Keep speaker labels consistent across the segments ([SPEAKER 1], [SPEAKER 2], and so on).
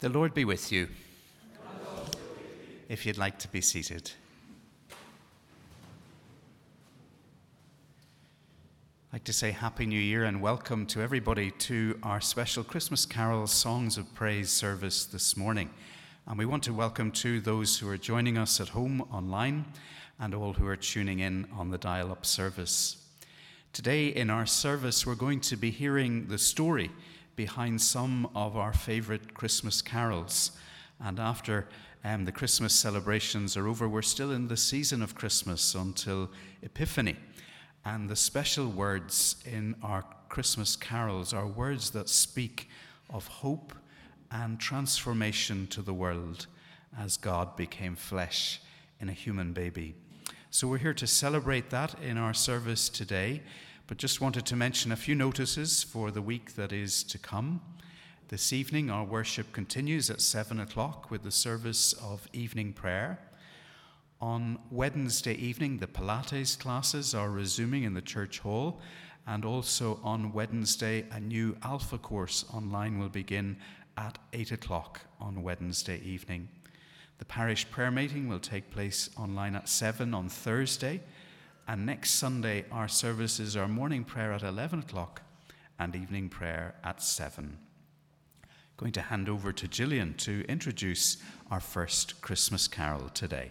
[SPEAKER 1] The Lord be with you. If you'd like to be seated. I'd like to say Happy New Year and welcome to everybody to our special Christmas Carol Songs of Praise service this morning. And we want to welcome to those who are joining us at home online and all who are tuning in on the dial-up service. Today in our service we're going to be hearing the story behind some of our favourite Christmas carols. And after the Christmas celebrations are over, we're still in the season of Christmas until Epiphany. And the special words in our Christmas carols are words that speak of hope and transformation to the world as God became flesh in a human baby. So we're here to celebrate that in our service today, but just wanted to mention a few notices for the week that is to come. This evening our worship continues at 7 o'clock with the service of evening prayer. On Wednesday evening, the Pilates classes are resuming in the church hall, and also on Wednesday, a new Alpha course online will begin at 8 o'clock on Wednesday evening. The parish prayer meeting will take place online at 7 on Thursday, and next Sunday our services are morning prayer at 11 o'clock and evening prayer at 7. Going to hand over to Gillian to introduce our first Christmas carol today.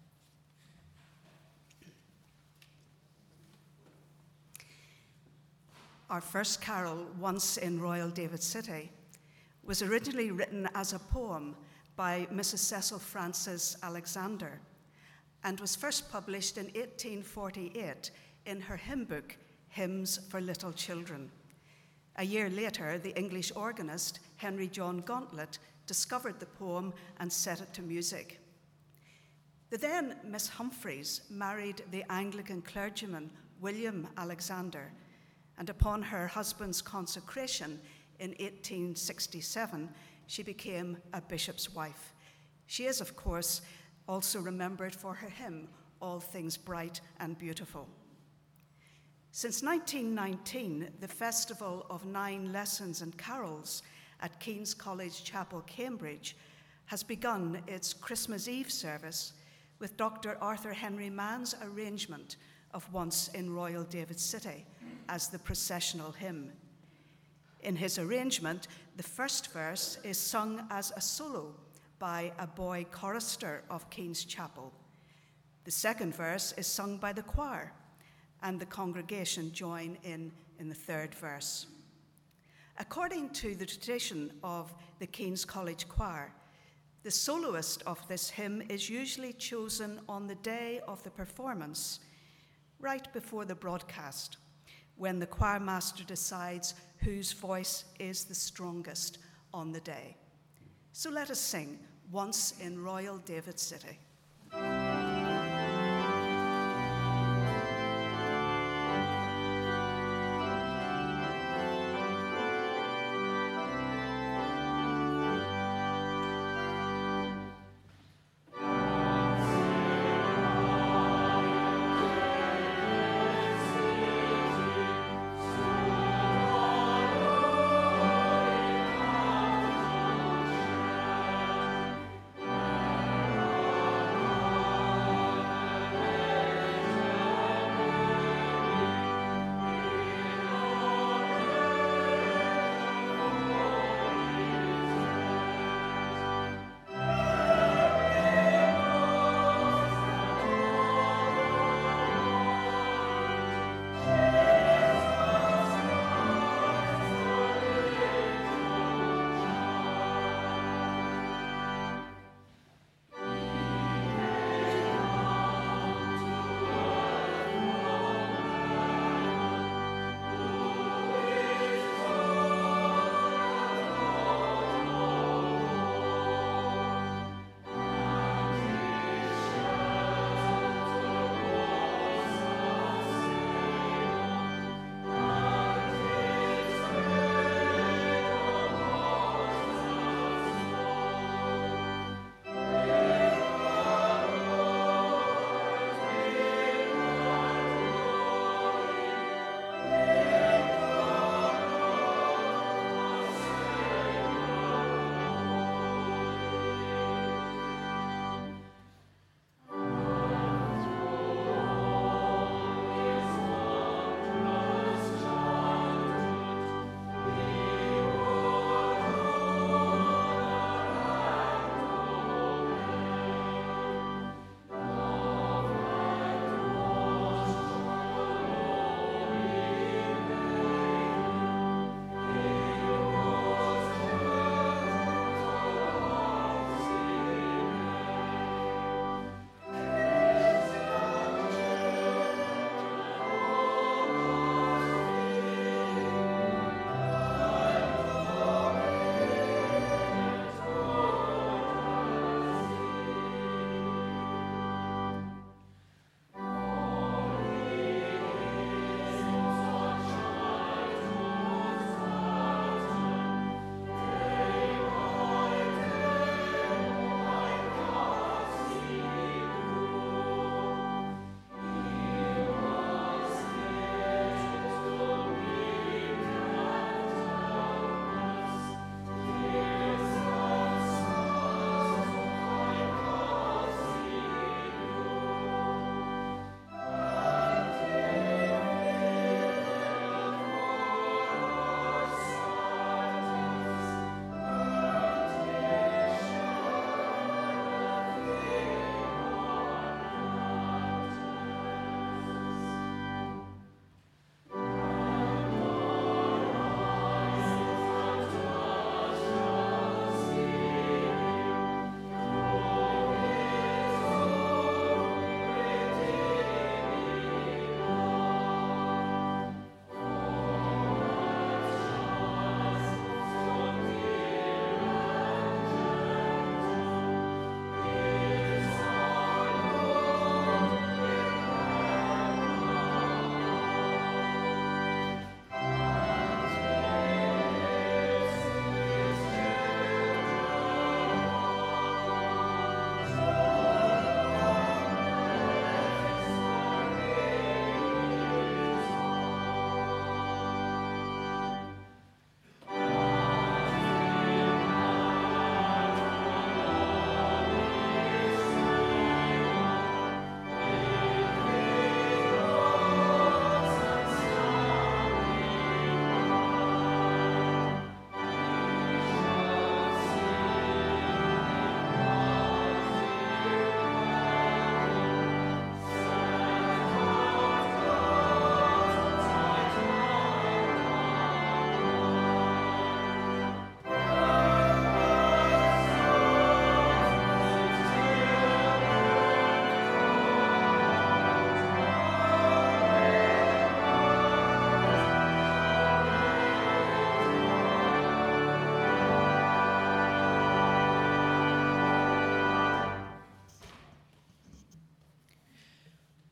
[SPEAKER 2] Our first carol, Once in Royal David City, was originally written as a poem by Mrs. Cecil Frances Alexander and was first published in 1848 in her hymn book, Hymns for Little Children. A year later, the English organist Henry John Gauntlet discovered the poem and set it to music. The then Miss Humphreys married the Anglican clergyman William Alexander, and upon her husband's consecration in 1867, she became a bishop's wife. She is, of course, also remembered for her hymn, All Things Bright and Beautiful. Since 1919, the Festival of 9 Lessons and Carols at King's College Chapel, Cambridge, has begun its Christmas Eve service with Dr. Arthur Henry Mann's arrangement of Once in Royal David City as the processional hymn. In his arrangement, the first verse is sung as a solo by a boy chorister of King's Chapel. The second verse is sung by the choir, and the congregation join in the third verse. According to the tradition of the King's College Choir, the soloist of this hymn is usually chosen on the day of the performance, right before the broadcast, when the choir master decides whose voice is the strongest on the day. So let us sing Once in Royal David City.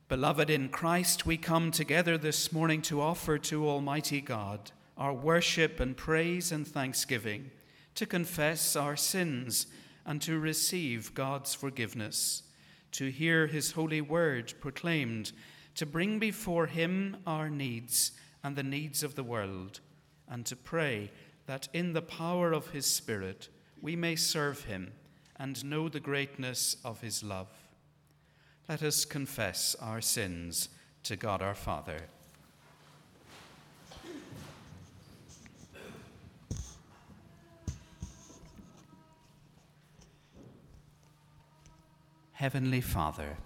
[SPEAKER 1] Beloved in Christ, we come together this morning to offer to Almighty God our worship and praise and thanksgiving, to confess our sins and to receive God's forgiveness, to hear his holy word proclaimed, to bring before him our needs and the needs of the world, and to pray that in the power of his Spirit we may serve him and know the greatness of his love. Let us confess our sins to God our Father. Heavenly Father,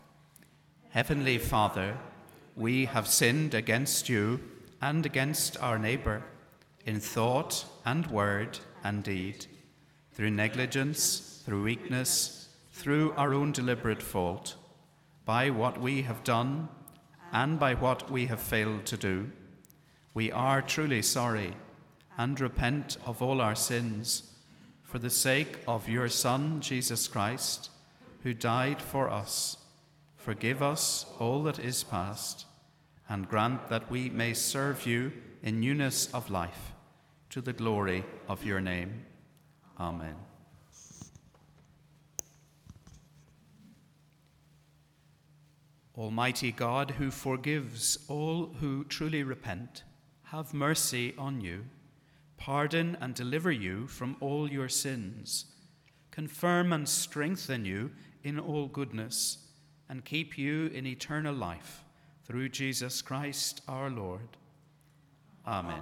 [SPEAKER 1] we have sinned against you and against our neighbor in thought and word and deed, through negligence, through weakness, through our own deliberate fault, by what we have done and by what we have failed to do. We are truly sorry and repent of all our sins for the sake of your Son, Jesus Christ, who died for us. Forgive us all that is past, and grant that we may serve you in newness of life, to the glory of your name. Amen. Almighty God, who forgives all who truly repent, have mercy on you, pardon and deliver you from all your sins, confirm and strengthen you in all goodness, and keep you in eternal life, through Jesus Christ our Lord. Amen.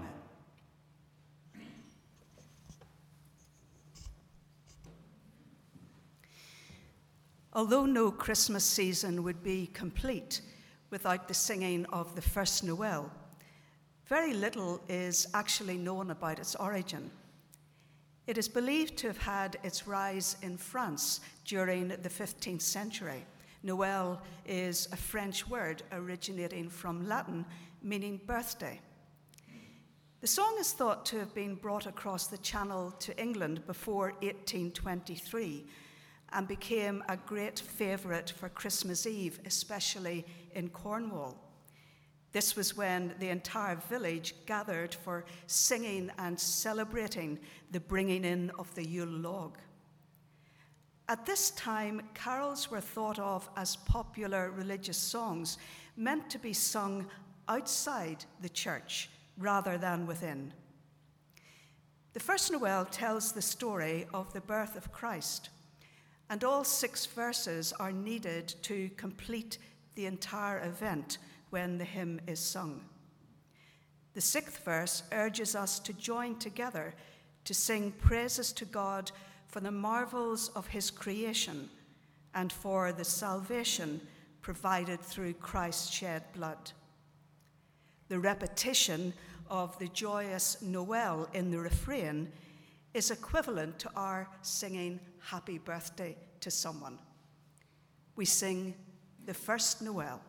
[SPEAKER 2] Although no Christmas season would be complete without the singing of the first Noel, very little is actually known about its origin. It is believed to have had its rise in France during the 15th century. Noel is a French word originating from Latin, meaning birthday. The song is thought to have been brought across the Channel to England before 1823 and became a great favourite for Christmas Eve, especially in Cornwall. This was when the entire village gathered for singing and celebrating the bringing in of the Yule log. At this time, carols were thought of as popular religious songs meant to be sung outside the church rather than within. The first Noel tells the story of the birth of Christ, and all 6 verses are needed to complete the entire event when the hymn is sung. The 6th verse urges us to join together to sing praises to God for the marvels of his creation and for the salvation provided through Christ's shed blood. The repetition of the joyous Noel in the refrain is equivalent to our singing happy birthday to someone. We sing the first Noel.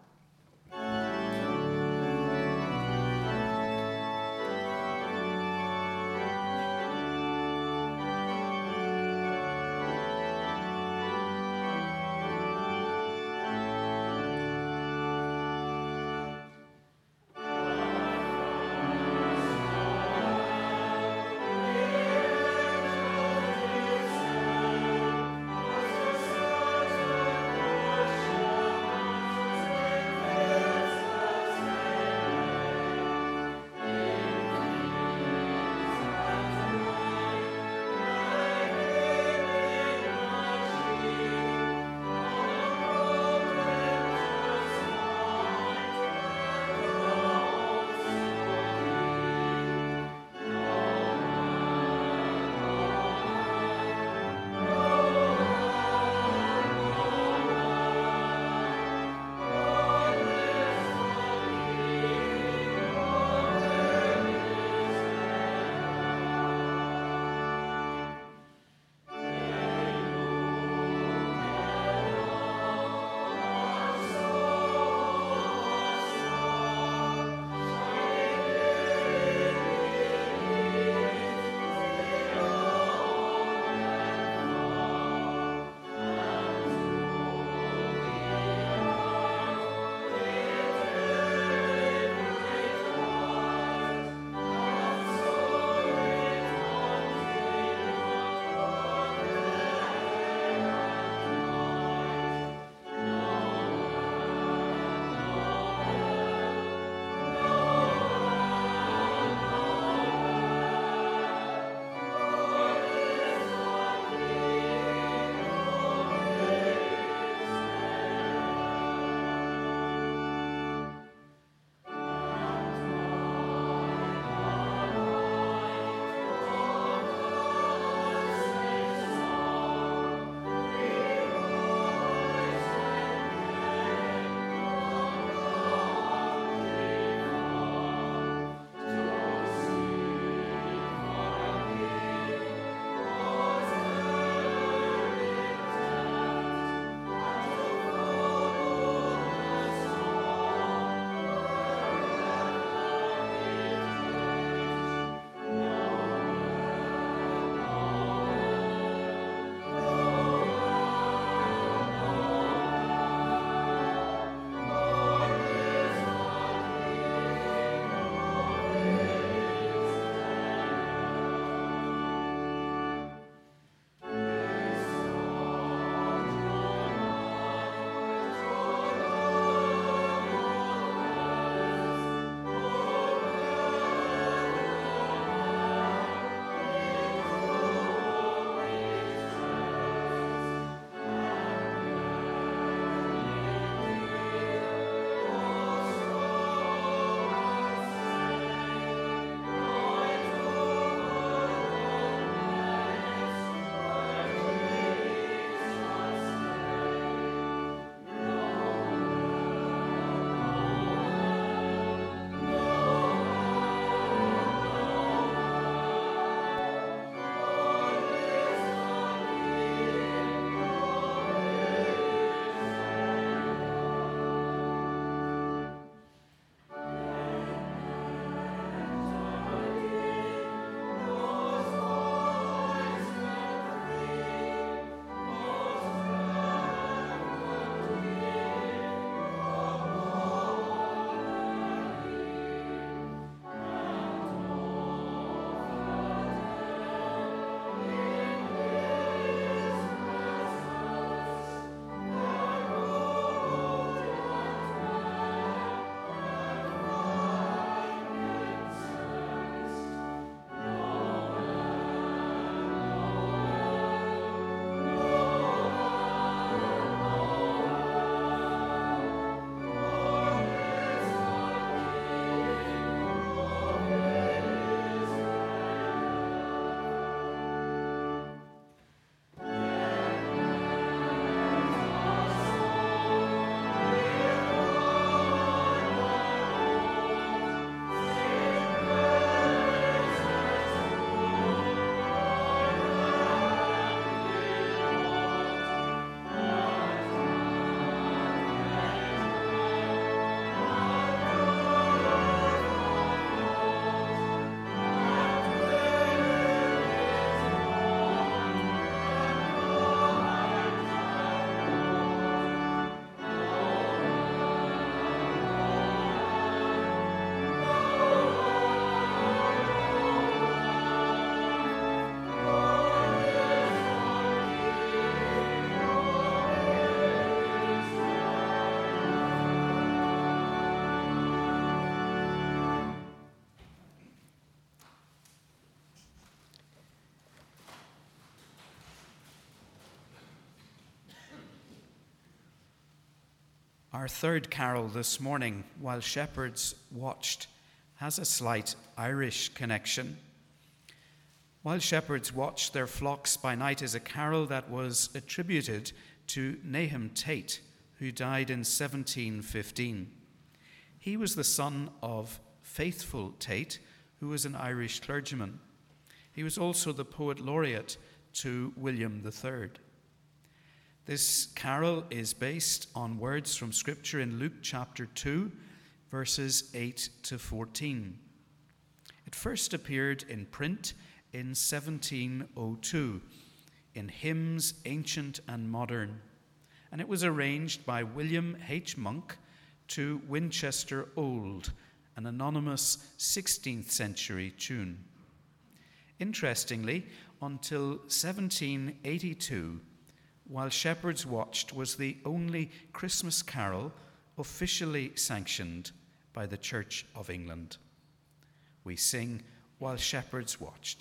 [SPEAKER 1] Our third carol this morning, While Shepherds Watched, has a slight Irish connection. While Shepherds Watched Their Flocks by Night is a carol that was attributed to Nahum Tate, who died in 1715. He was the son of Faithful Tate, who was an Irish clergyman. He was also the poet laureate to William III. This carol is based on words from Scripture in Luke chapter 2, verses 8 to 14. It first appeared in print in 1702 in Hymns Ancient and Modern, and it was arranged by William H. Monk to Winchester Old, an anonymous 16th century tune. Interestingly, until 1782, While Shepherds Watched was the only Christmas carol officially sanctioned by the Church of England. We sing While Shepherds Watched.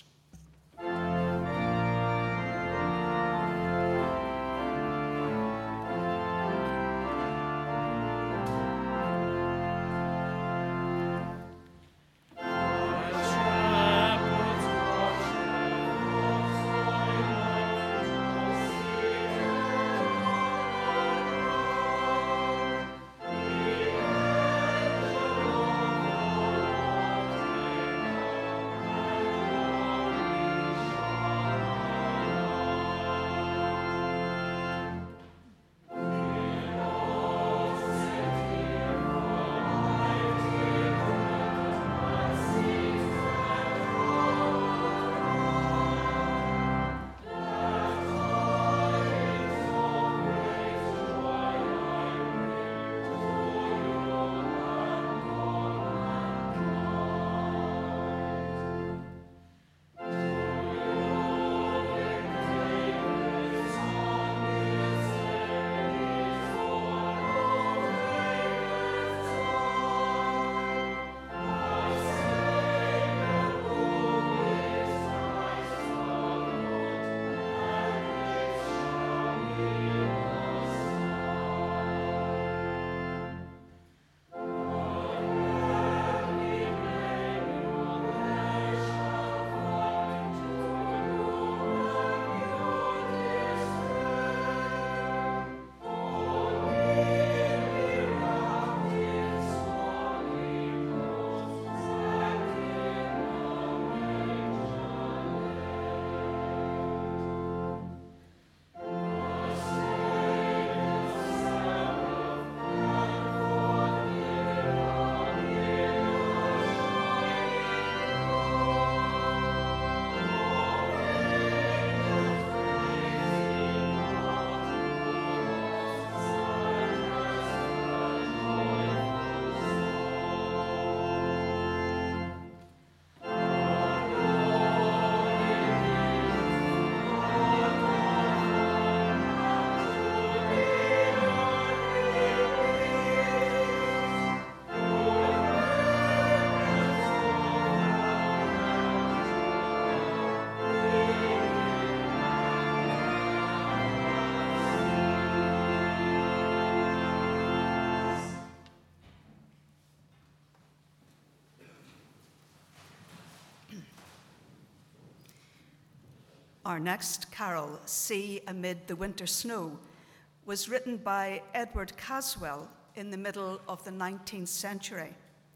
[SPEAKER 2] Our next carol, See Amid the Winter Snow, was written by Edward Caswell in the middle of the 19th century.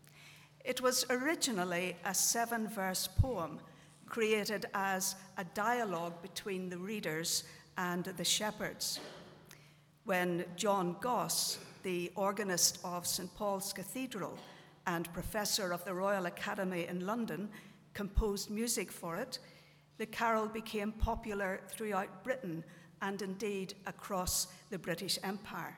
[SPEAKER 2] It was originally a 7-verse poem created as a dialogue between the readers and the shepherds. When John Goss, the organist of St. Paul's Cathedral and professor of the Royal Academy in London, composed music for it, the carol became popular throughout Britain and indeed across the British Empire.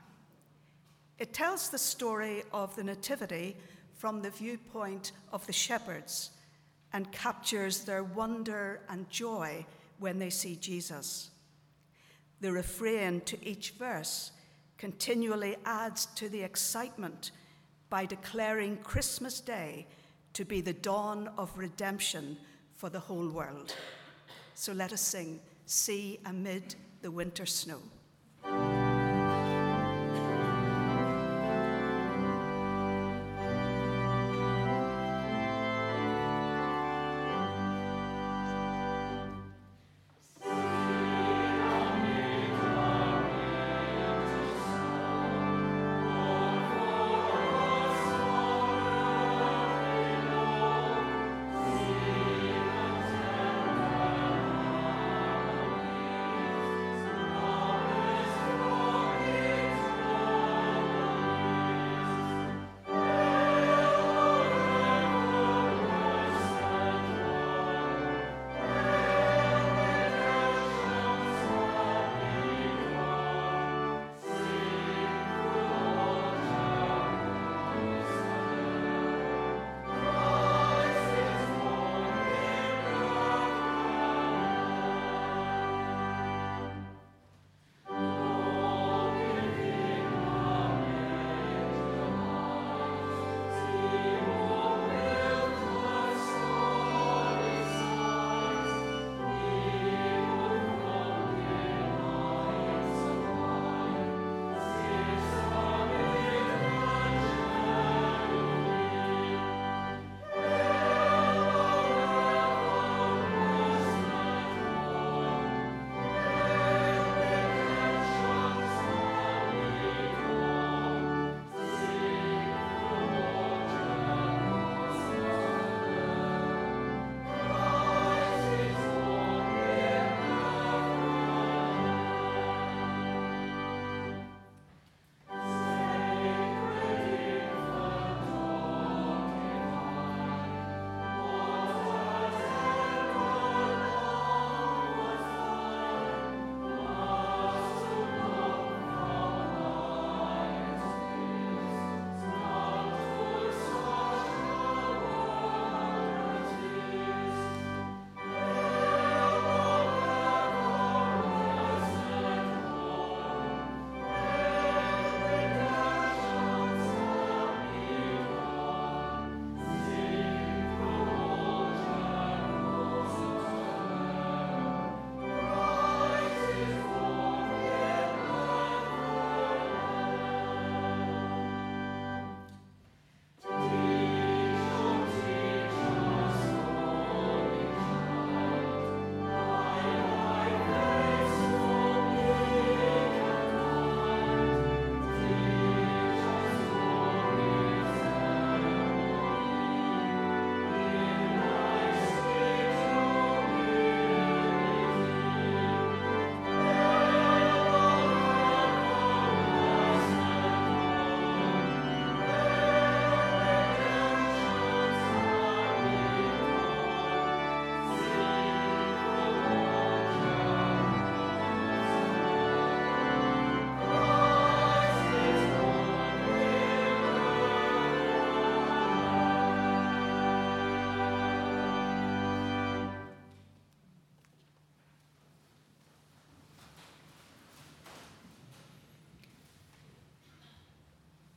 [SPEAKER 2] It tells the story of the Nativity from the viewpoint of the shepherds and captures their wonder and joy when they see Jesus. The refrain to each verse continually adds to the excitement by declaring Christmas Day to be the dawn of redemption for the whole world. So let us sing, See Amid the Winter Snow.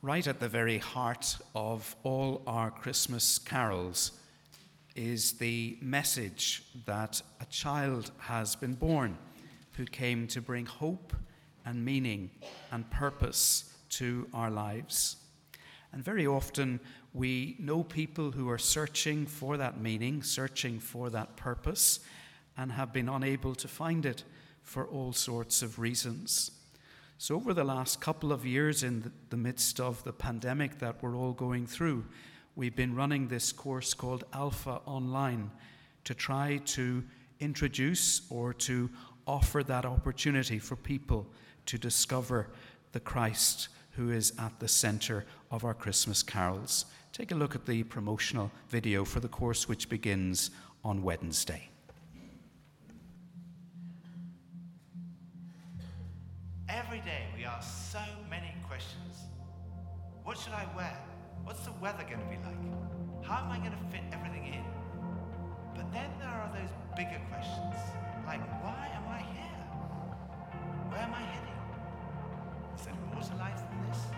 [SPEAKER 1] Right at the very heart of all our Christmas carols is the message that a child has been born who came to bring hope and meaning and purpose to our lives. And very often we know people who are searching for that meaning, searching for that purpose, and have been unable to find it for all sorts of reasons. So over the last couple of years, in the midst of the pandemic that we're all going through, we've been running this course called Alpha Online to try to introduce or to offer that opportunity for people to discover the Christ who is at the center of our Christmas carols. Take a look at the promotional video for the course, which begins on Wednesday.
[SPEAKER 3] Every day we ask so many questions. What should I wear? What's the weather going to be like? How am I going to fit everything in? But then there are those bigger questions, like why am I here? Where am I heading? Is there more to life than this?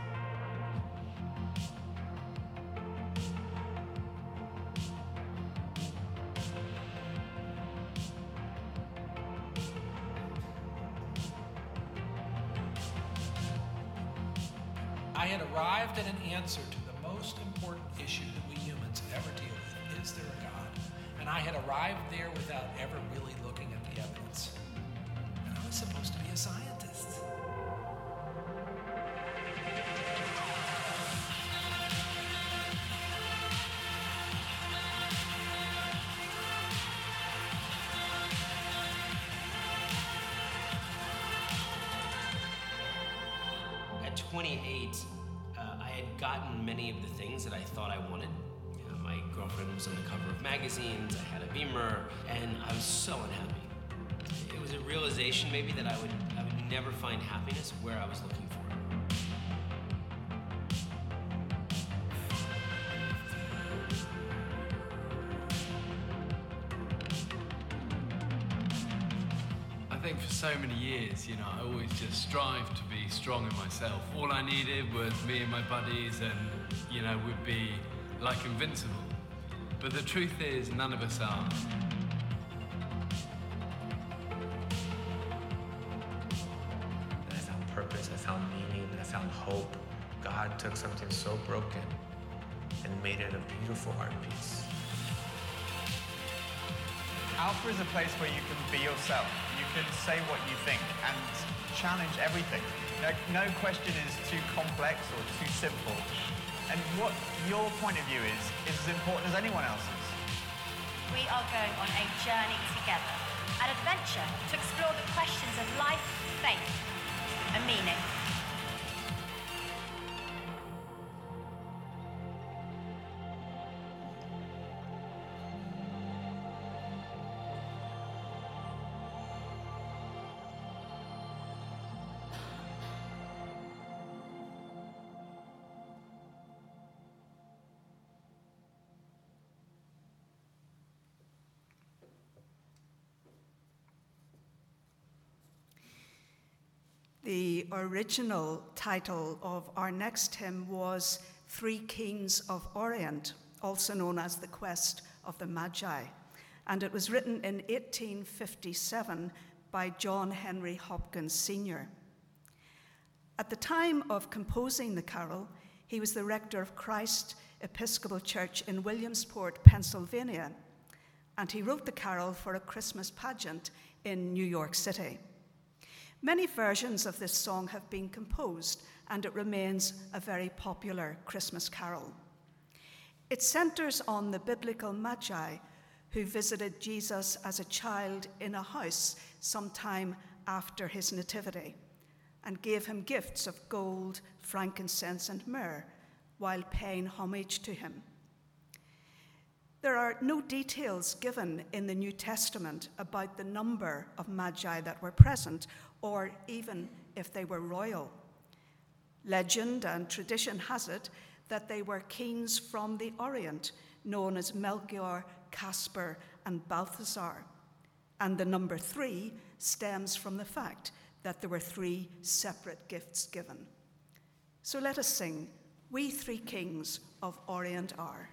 [SPEAKER 4] I had arrived at an answer to the most important issue that we humans ever deal with. Is there a God? And I had arrived there without ever really looking at the evidence. And I was supposed to be a scientist.
[SPEAKER 5] At 28, I had gotten many of the things that I thought I wanted. You know, my girlfriend was on the cover of magazines, I had a Beamer, and I was so unhappy. It was a realization maybe that I would never find happiness where I was looking for it.
[SPEAKER 6] I think for so many years, I always just strived to be strong in myself. All I needed was me and my buddies and, we'd be like invincible. But the truth is, none of us are.
[SPEAKER 7] I found purpose, I found meaning, I found hope. God took something so broken and made it a beautiful art piece.
[SPEAKER 8] Alpha is a place where you can be yourself. You can say what you think and challenge everything. No question is too complex or too simple. And what your point of view is as important as anyone else's.
[SPEAKER 9] We are going on a journey together, an adventure to explore the questions of life, faith, and meaning.
[SPEAKER 2] The original title of our next hymn was Three Kings of Orient, also known as The Quest of the Magi, and it was written in 1857 by John Henry Hopkins Sr. At the time of composing the carol, he was the rector of Christ Episcopal Church in Williamsport, Pennsylvania, and he wrote the carol for a Christmas pageant in New York City. Many versions of this song have been composed, and it remains a very popular Christmas carol. It centers on the biblical Magi who visited Jesus as a child in a house sometime after his nativity and gave him gifts of gold, frankincense, and myrrh while paying homage to him. There are no details given in the New Testament about the number of Magi that were present, or even if they were royal. Legend and tradition has it that they were kings from the Orient, known as Melchior, Caspar, and Balthasar. And the number 3 stems from the fact that there were 3 separate gifts given. So let us sing, We Three Kings of Orient are.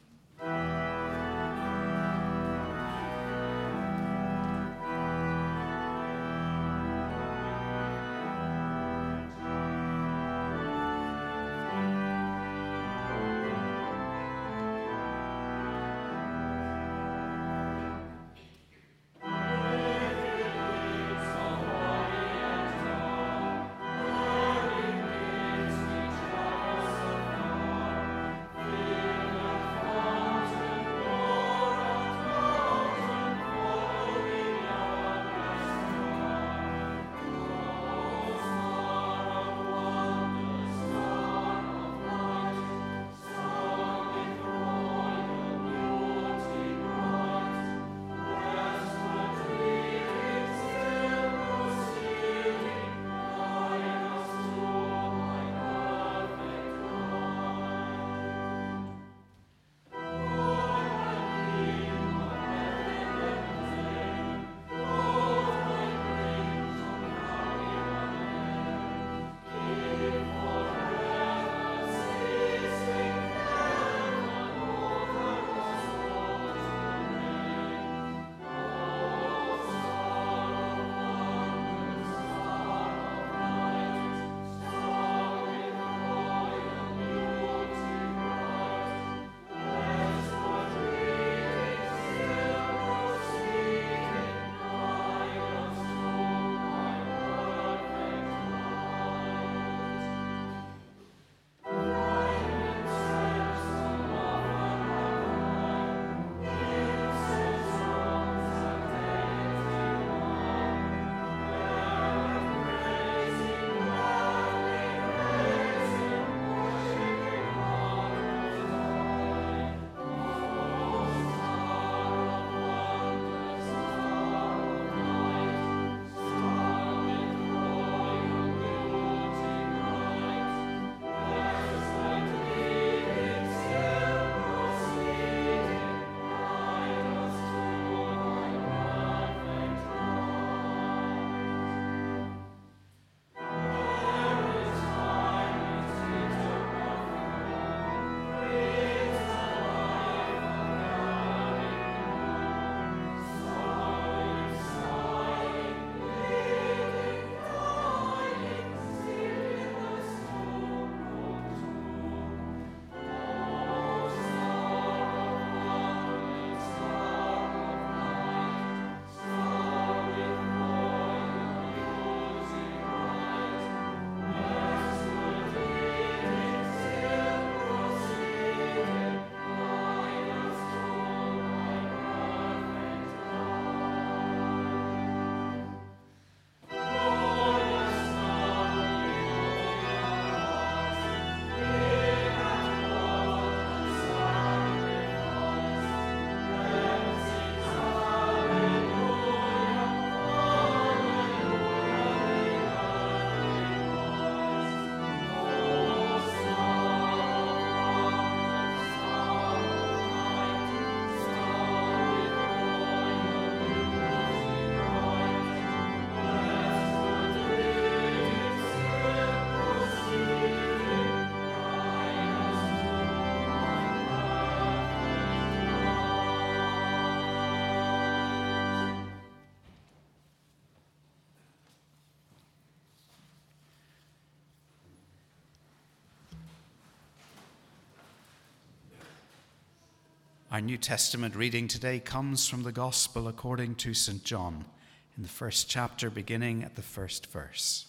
[SPEAKER 1] Our New Testament reading today comes from the Gospel according to St. John, in the first chapter, beginning at the first verse.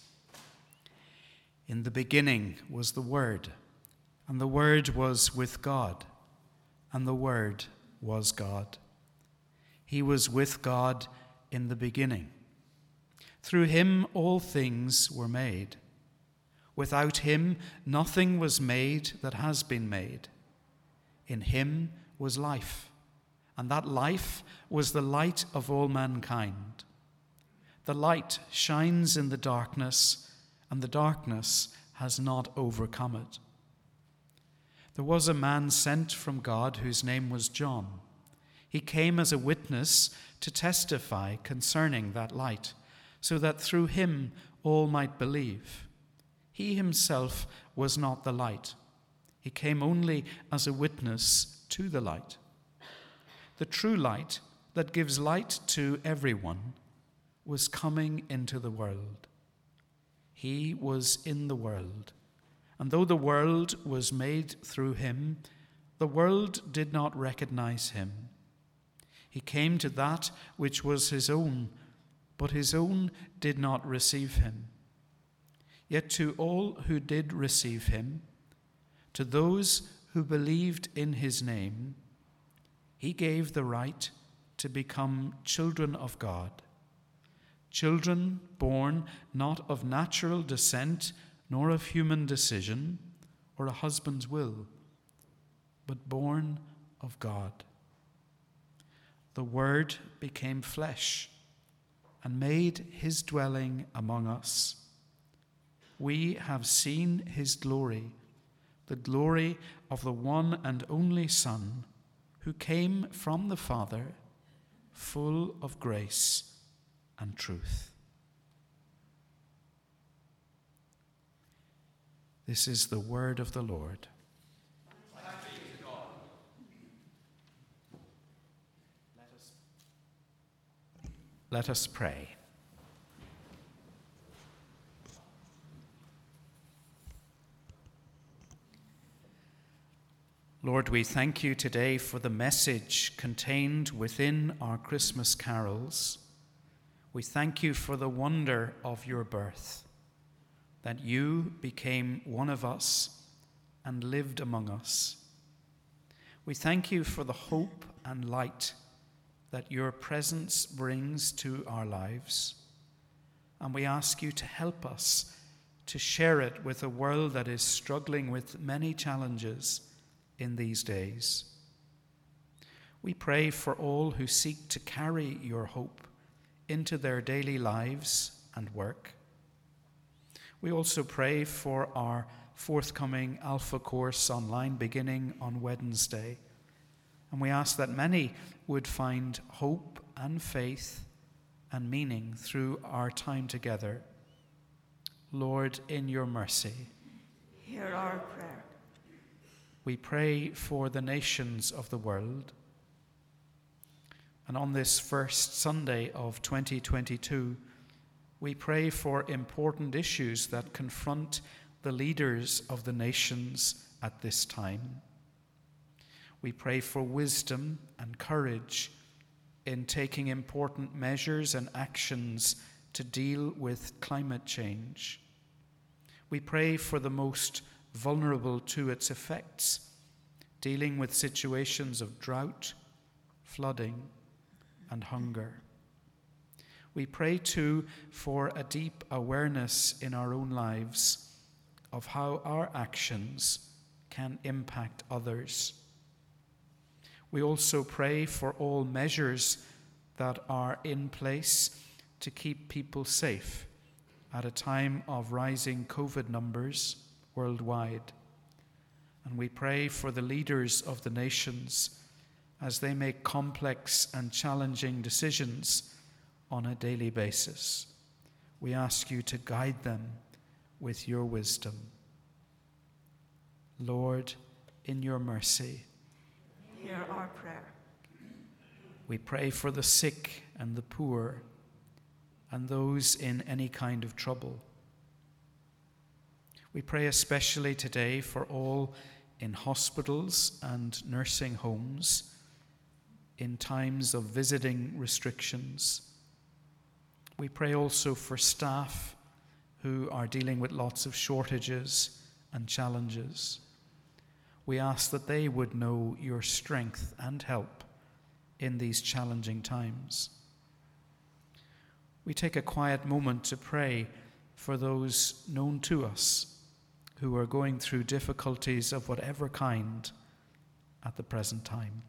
[SPEAKER 1] In the beginning was the Word, and the Word was with God, and the Word was God. He was with God in the beginning. Through him all things were made. Without him nothing was made that has been made. In him was life, and that life was the light of all mankind. The light shines in the darkness, and the darkness has not overcome it. There was a man sent from God whose name was John. He came as a witness to testify concerning that light, so that through him all might believe. He himself was not the light, He came only as a witness to the light. The true light that gives light to everyone was coming into the world. He was in the world, and though the world was made through him, the world did not recognize him. He came to that which was his own, but his own did not receive him. Yet to all who did receive him, to those who believed in his name, he gave the right to become children of God, children born not of natural descent nor of human decision or a husband's will, but born of God. The Word became flesh and made his dwelling among us. We have seen his glory, the glory of the one and only Son, who came from the Father, full of grace and truth. This is the word of the Lord. Let us pray. Lord, we thank you today for the message contained within our Christmas carols. We thank you for the wonder of your birth, that you became one of us and lived among us. We thank you for the hope and light that your presence brings to our lives. And we ask you to help us to share it with a world that is struggling with many challenges in these days. We pray for all who seek to carry your hope into their daily lives and work. We also pray for our forthcoming Alpha course online beginning on Wednesday. And we ask that many would find hope and faith and meaning through our time together. Lord, in your mercy,
[SPEAKER 2] hear our prayer.
[SPEAKER 1] We pray for the nations of the world. And on this first Sunday of 2022, we pray for important issues that confront the leaders of the nations at this time. We pray for wisdom and courage in taking important measures and actions to deal with climate change. We pray for the most vulnerable to its effects, dealing with situations of drought, flooding, and hunger. We pray too for a deep awareness in our own lives of how our actions can impact others. We also pray for all measures that are in place to keep people safe at a time of rising COVID numbers worldwide. And we pray for the leaders of the nations as they make complex and challenging decisions on a daily basis. We ask you to guide them with your wisdom. Lord, in your mercy,
[SPEAKER 2] hear our prayer.
[SPEAKER 1] We pray for the sick and the poor and those in any kind of trouble. We pray especially today for all in hospitals and nursing homes in times of visiting restrictions. We pray also for staff who are dealing with lots of shortages and challenges. We ask that they would know your strength and help in these challenging times. We take a quiet moment to pray for those known to us who are going through difficulties of whatever kind at the present time.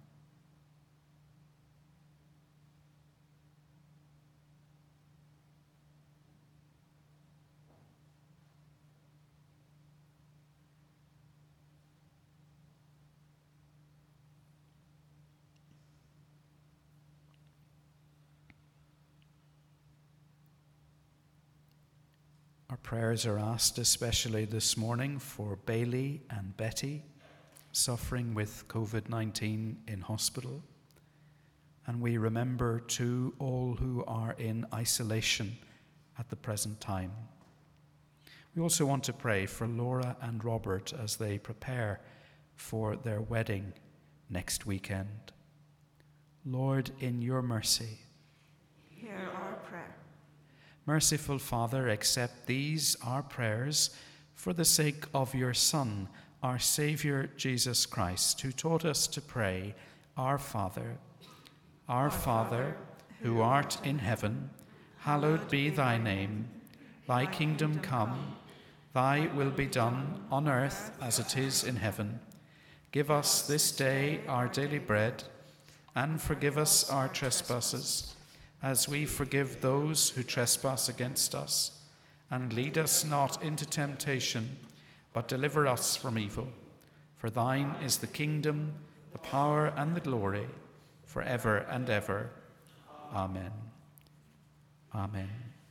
[SPEAKER 1] Our prayers are asked especially this morning for Bailey and Betty, suffering with COVID-19 in hospital. And we remember too all who are in isolation at the present time. We also want to pray for Laura and Robert as they prepare for their wedding next weekend. Lord, in your mercy,
[SPEAKER 2] Hear our prayer.
[SPEAKER 1] Merciful Father, accept these our prayers for the sake of your Son, our Saviour Jesus Christ, who taught us to pray, Our Father, who art in heaven, hallowed be thy name. Thy kingdom come, thy will be done on earth as it is in heaven. Give us this day our daily bread, and forgive us our trespasses, as we forgive those who trespass against us. And lead us not into temptation, but deliver us from evil. For thine is the kingdom, the power, and the glory, forever and ever. Amen. Amen.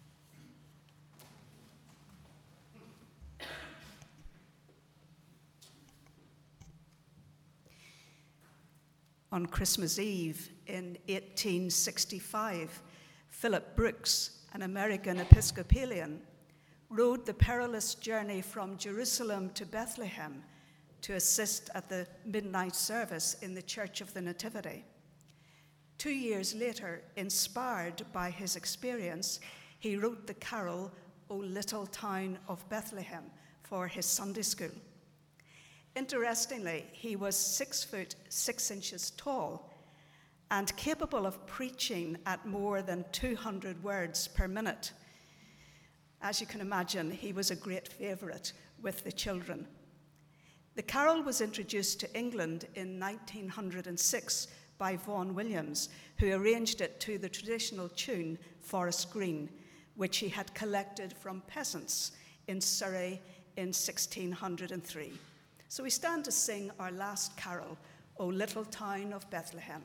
[SPEAKER 2] On Christmas Eve in 1865, Philip Brooks, an American Episcopalian, rode the perilous journey from Jerusalem to Bethlehem to assist at the midnight service in the Church of the Nativity. 2 years later, inspired by his experience, he wrote the carol, O Little Town of Bethlehem, for his Sunday school. Interestingly, he was 6 foot 6 inches tall and capable of preaching at more than 200 words per minute. As you can imagine, he was a great favourite with the children. The carol was introduced to England in 1906 by Vaughan Williams, who arranged it to the traditional tune Forest Green, which he had collected from peasants in Surrey in 1603. So we stand to sing our last carol, O Little Town of Bethlehem.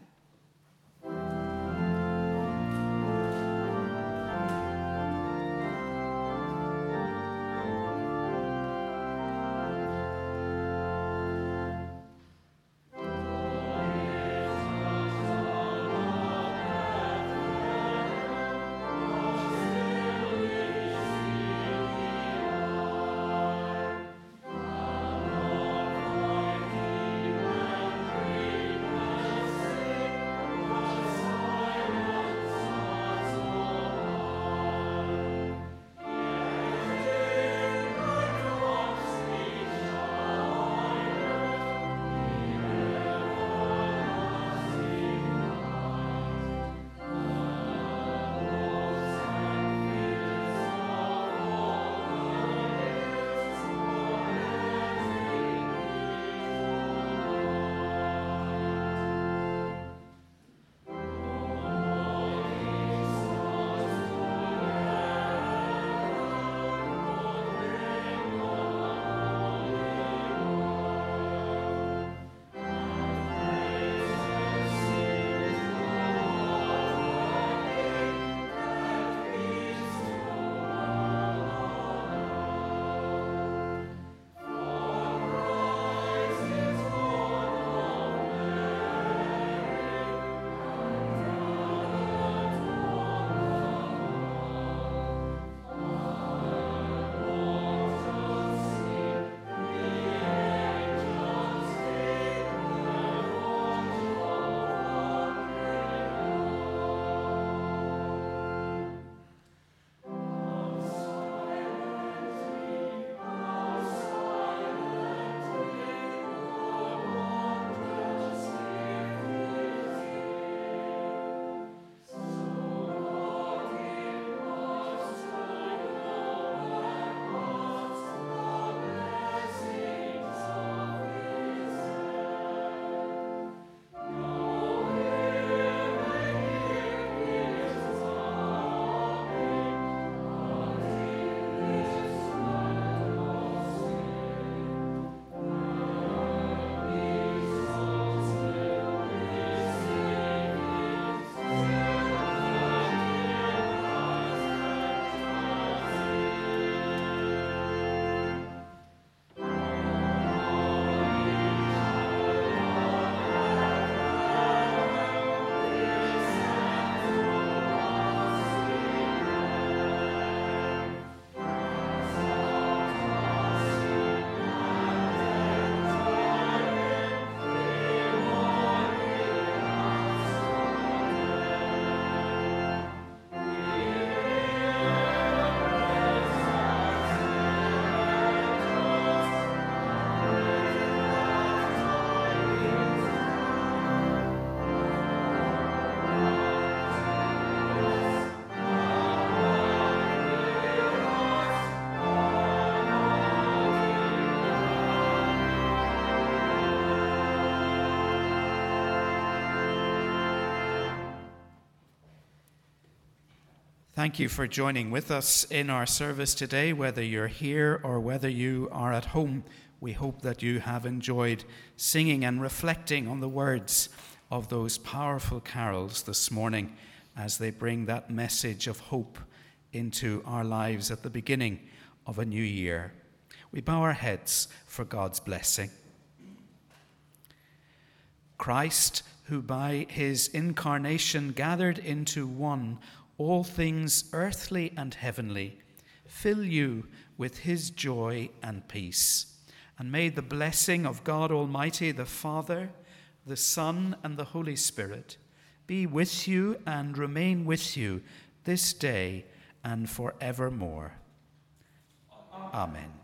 [SPEAKER 1] Thank you for joining with us in our service today, whether you're here or whether you are at home. We hope that you have enjoyed singing and reflecting on the words of those powerful carols this morning as they bring that message of hope into our lives at the beginning of a new year. We bow our heads for God's blessing. Christ, who by his incarnation gathered into one all things earthly and heavenly, fill you with his joy and peace. And may the blessing of God Almighty, the Father, the Son, and the Holy Spirit be with you and remain with you this day and forevermore. Amen.